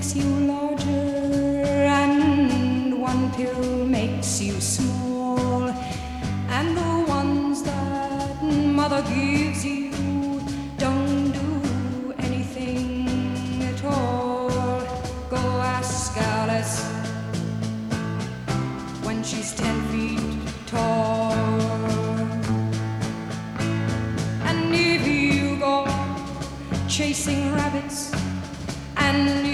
makes you larger, and one pill makes you small, and the ones that mother gives you don't do anything at all. Go ask Alice when she's 10 feet tall. And if you go chasing rabbits and